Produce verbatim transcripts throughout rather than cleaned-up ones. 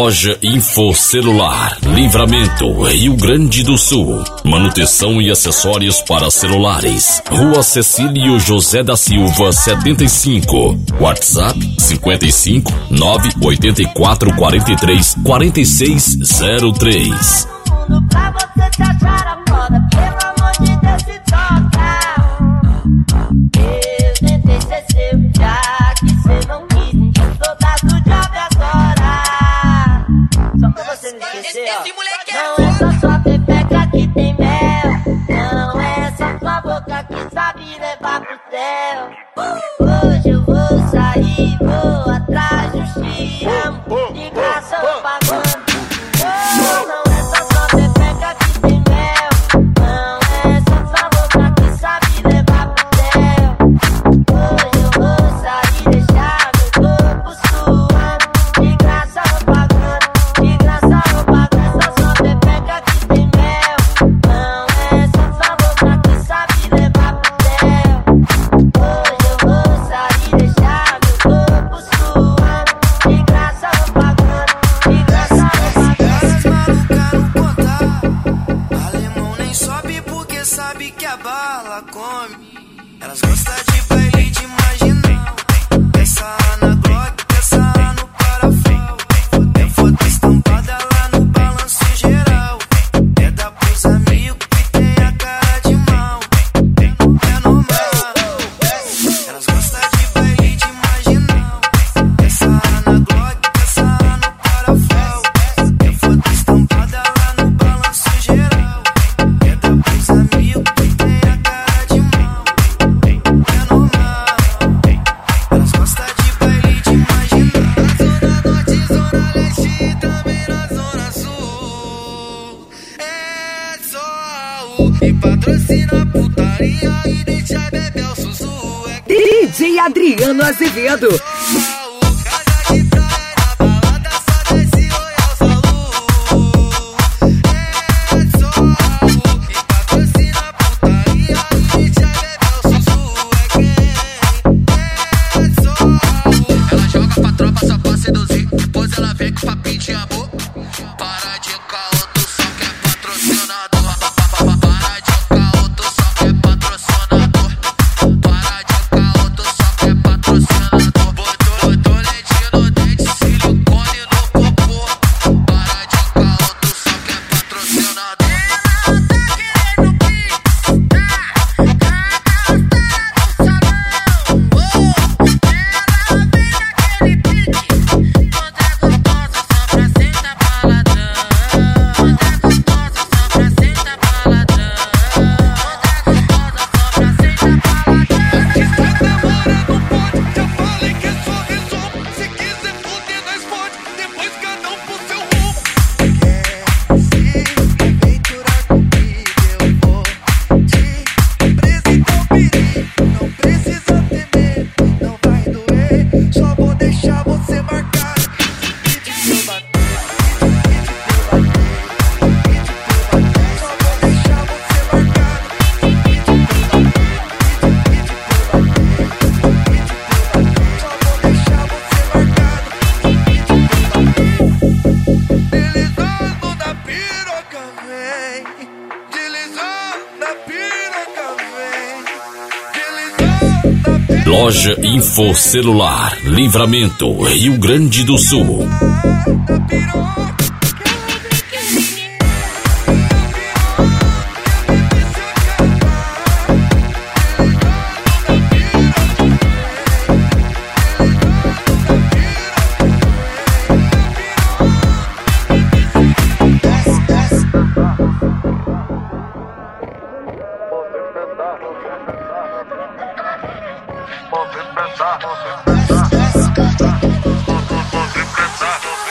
Loja Info Celular, Livramento, Rio Grande do Sul. Manutenção e acessórios para celulares. Rua Cecílio José da Silva, setenta e cinco. WhatsApp cinquenta e cinco, nove oito quatro, quarenta e três, quarenta e seis zero três. Pra você te achar a foda, pelo amor de Deus, se toca. Eu tentei ser seu, já que cê não quis. Soldado do diabo agora. Só pra você me esquecer, ó. Não é só sua pepeca que tem mel. Não é só sua boca que sabe levar pro céu. Hoje eu vou sair, vou atrás do Chiamo. De graça ou pagando. D J Adriano Azevedo. Loja Info Celular, Livramento, Rio Grande do Sul. Pode pensar, pode pensar, pode pensar.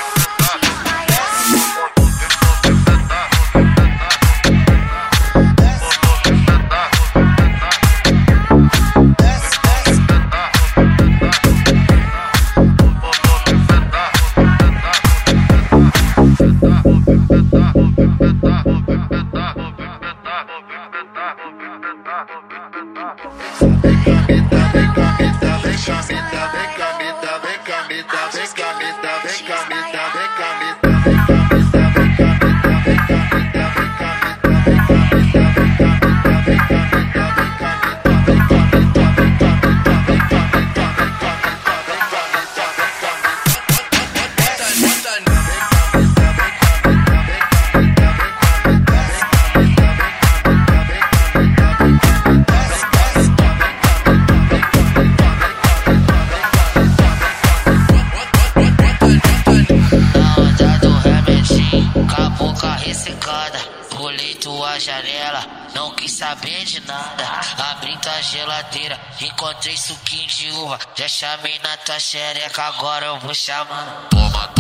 janela, não quis saber de nada. Abri tua geladeira, encontrei suquinho de uva. Já chamei na tua xereca, agora eu vou chamando. Toma,